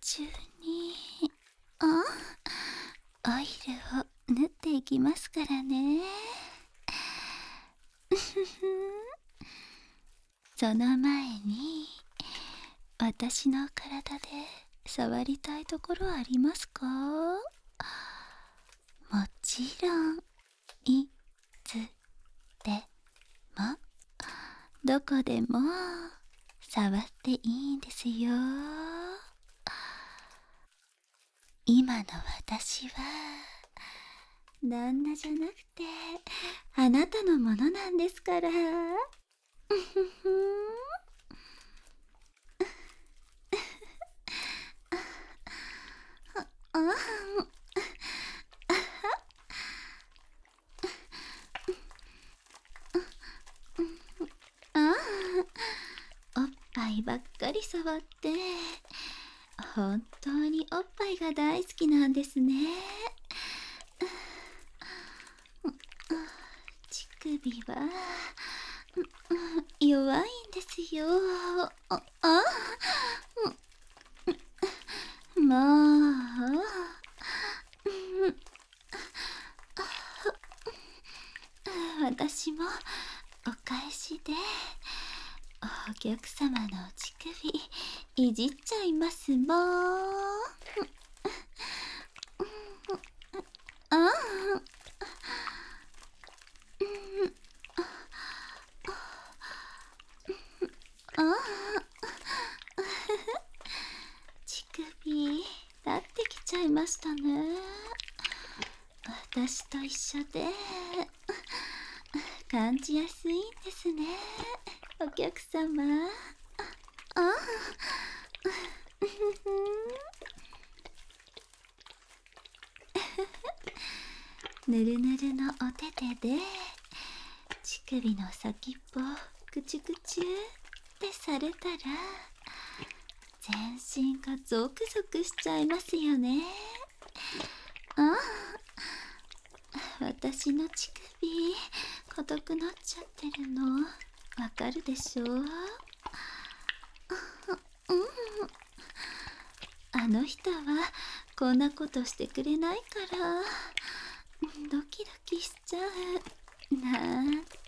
中にオイルを塗っていきますからね。その前に私の体で触りたいところありますか？もちろんいつでもどこでも触っていいんですよ。今の私は旦那じゃなくてあなたのものなんですから。おっぱいばっかり触って本当におっぱいが大好きなんですね。乳首は弱いんですよ。もう私もお返しでお客様の乳首いじっちゃいますもん。乳首立ってきちゃいましたね。私と一緒で感じやすいんですね、お客様。ぬるぬるのお手手で乳首の先っぽをクチュクチュってされたら全身がゾクゾクしちゃいますよね。私の乳首硬くなっちゃってるのわかるでしょ？あの人はこんなことしてくれないからドキドキしちゃうなんて。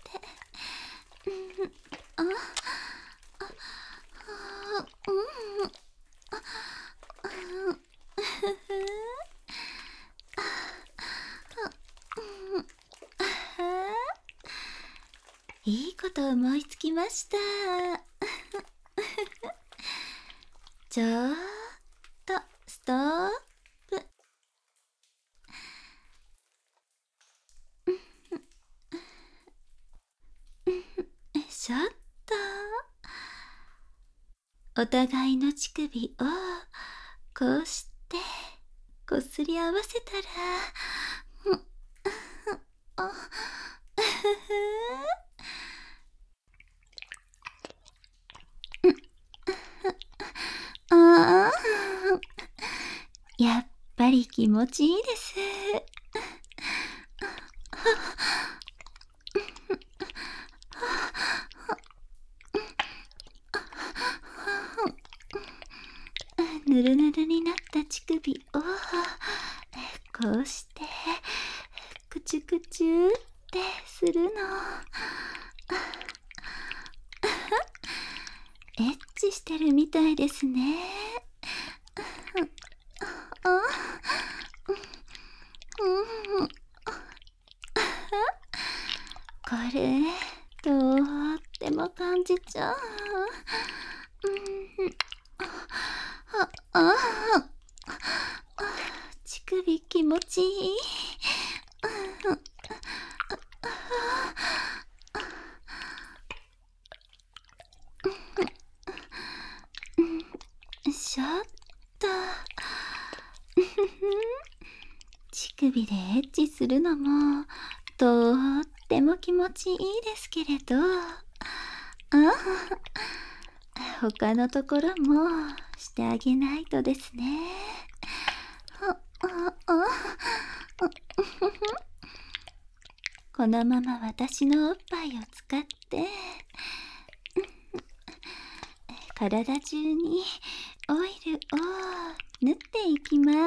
いいこと思いつきました。ちょっとストップ。ちょっとお互いの乳首をこうしてこすり合わせたらああ、やっぱり気持ちいいです。ぬるぬるになった乳首をこうしてクチュクチュってするの。エッチしてるみたいですね。これとっても感じちゃう。乳首気持ちいい。ちょっと乳首でエッチするのもとっても気持ちいいですけれど、他のところもしてあげないとですね。このまま私のおっぱいを使って体中にオイルを縫っていきます。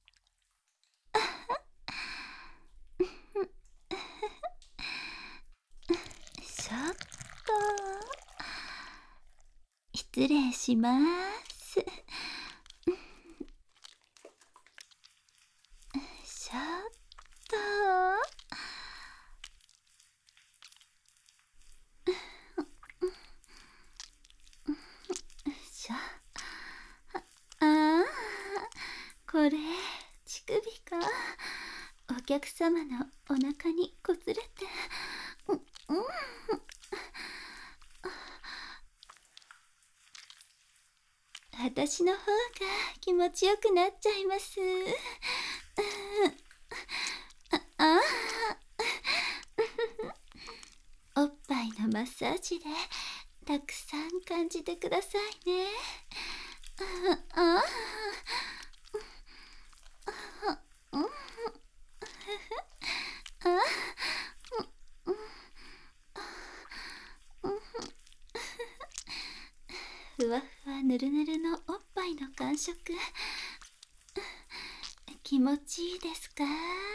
ちょっと失礼します。ちょっとしょ。ああ、これ乳首か。お客様のお腹にこつれて、私の方が気持ちよくなっちゃいます。ああ、おっぱいのマッサージでたくさん感じてくださいね。ああ、ふわふわぬるぬるのおっぱいの感触、気持ちいいですか？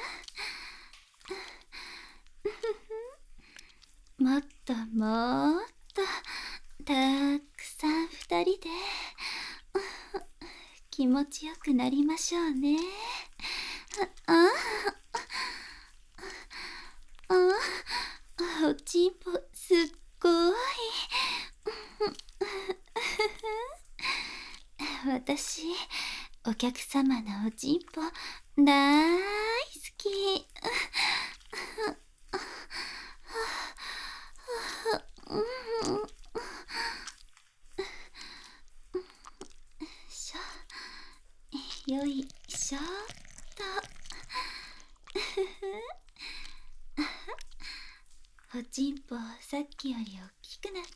もっともっとたくさん二人で気持ちよくなりましょうね。ああ、おちんぽすっごい。私、お客様のおちんぽ大好き。しょ、よいしょっと。おちんぽさっきより大きくなって、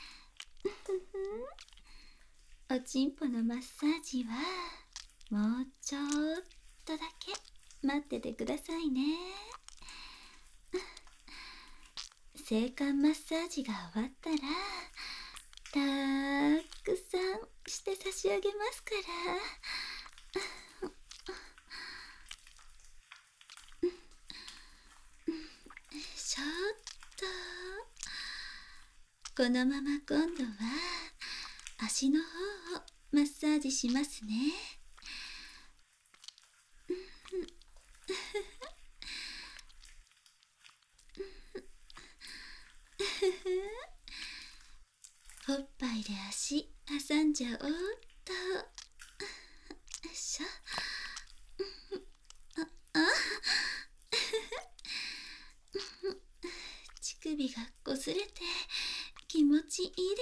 おちんぽのマッサージはもうちょっとだけ待っててくださいね。性感マッサージが終わったらたくさんして差し上げますから。ちょっとこのまま今度は足の方をマッサージしますね。おっぱいで足挟んじゃおうっと。よいしょ。乳首がこすれて気持ちいいです。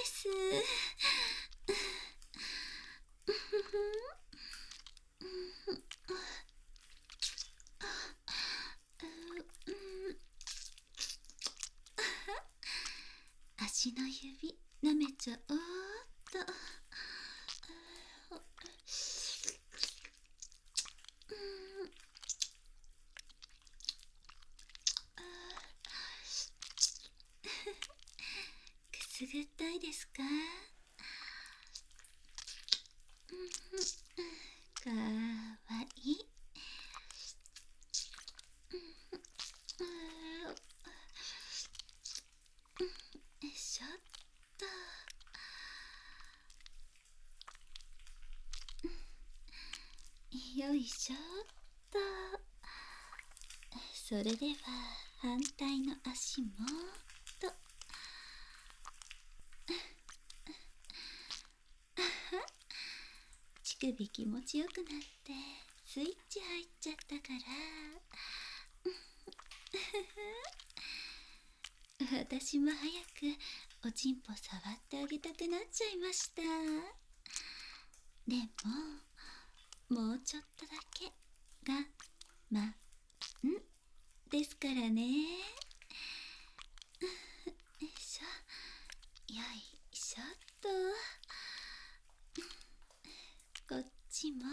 足の指舐めちゃおうっと。くすぐったいですか？かわいい。よいしょっと。よいしょっと。それでは反対の足もと。乳首気持ちよくなってスイッチ入っちゃったから、私も早くおちんぽ触ってあげたくなっちゃいました。でももうちょっとだけがですからね。よいしょ、よいしょっと。こっちも。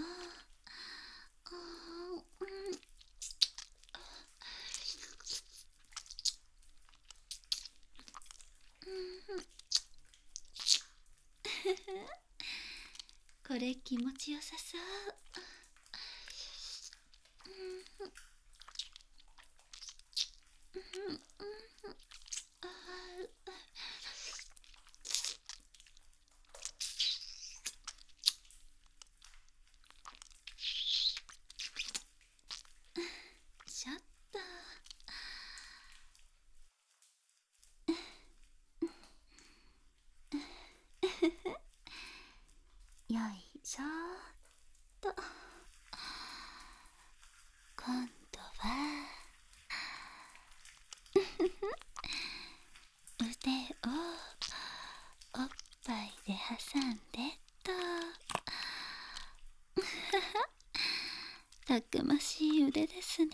ここれ気持ちよさそう。ちょっとよいしょっと。今度は腕をおっぱいで挟んでと。たくましい腕ですね。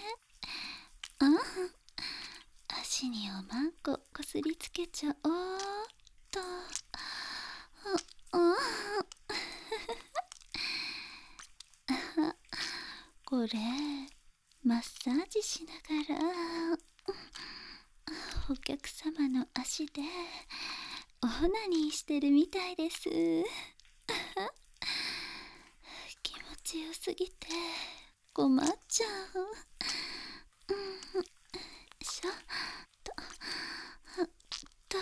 足におまんここすりつけちゃおうっと。これマッサージしながらお客様の足でオナニーしてるみたいです。気持ちよすぎて困っちゃう。しょとと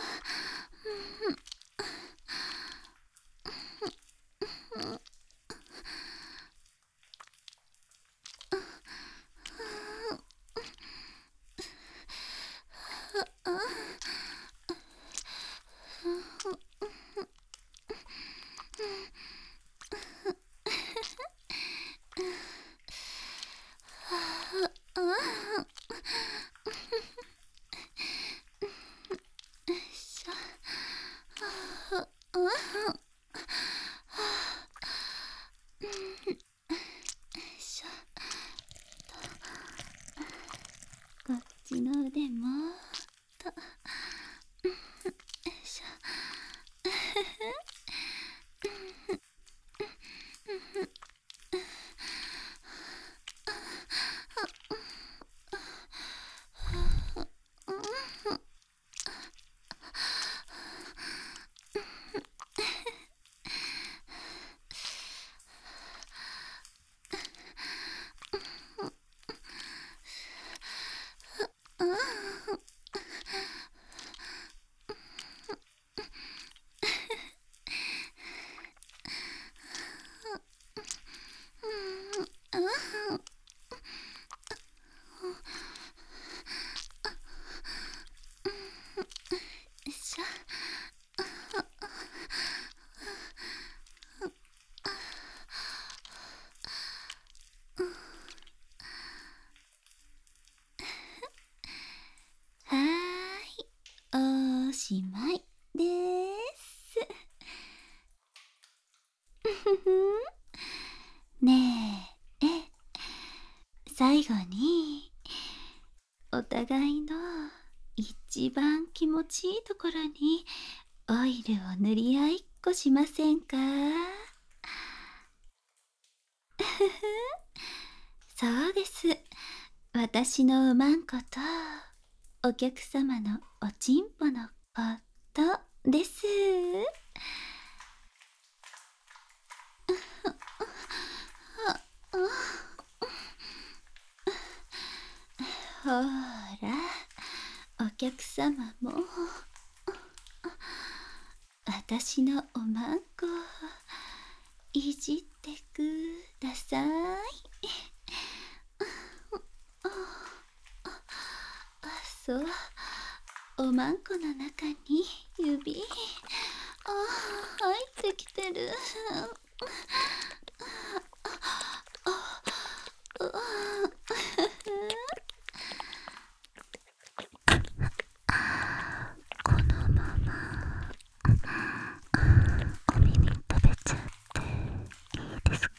こっちの腕もと。しょはーい、おしまいでーす。ねえ、最後にお互いの一番気持ちいいところにオイルを塗り合いっこしませんか？そうです。私のおまんことお客様のおちんぽのことです。ほら、お客様も私のおまんこいじってください。そう、おまんこの中に指入ってきてる。このままお耳食べちゃっていいですか？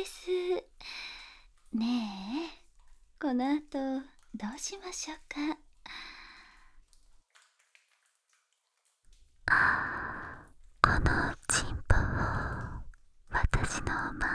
です。ねえ、この後どうしましょうか。このチンポを私の真